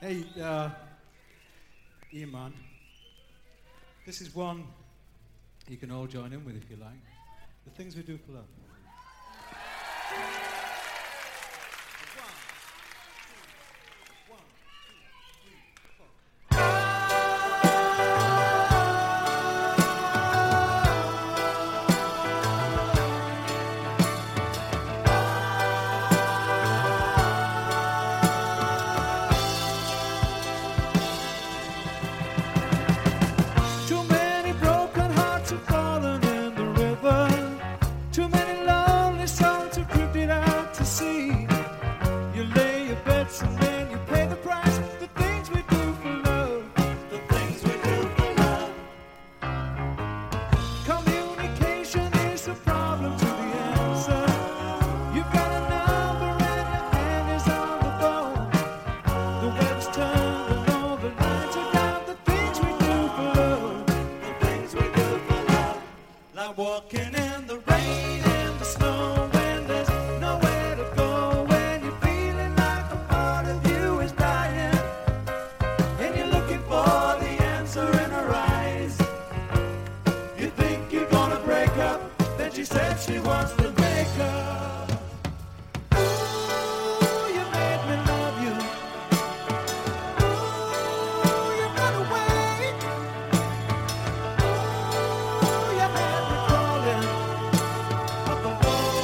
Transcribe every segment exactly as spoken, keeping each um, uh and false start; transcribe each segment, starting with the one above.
Hey, uh, Ian man, this is one you can all join in with if you like. The Things We Do for Love. Walking in the rain and the snow when there's nowhere to go, when you're feeling like a part of you is dying, and you're looking for the answer in her eyes. You think you're gonna break up, then she said she wants to make up. Ooh, you made me love you. Ooh, you got away. Ooh, you had me crawling up the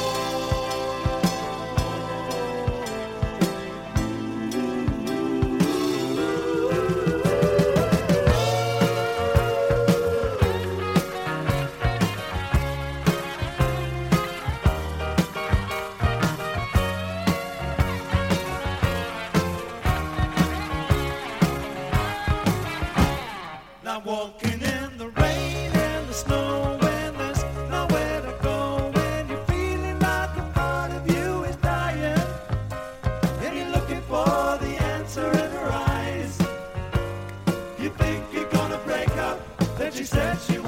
Now walking in the rain and the snow when there's nowhere to go, when you're feeling like a part of you is dying, and you're looking for the answer in her eyes. You think you're gonna break up, then she said she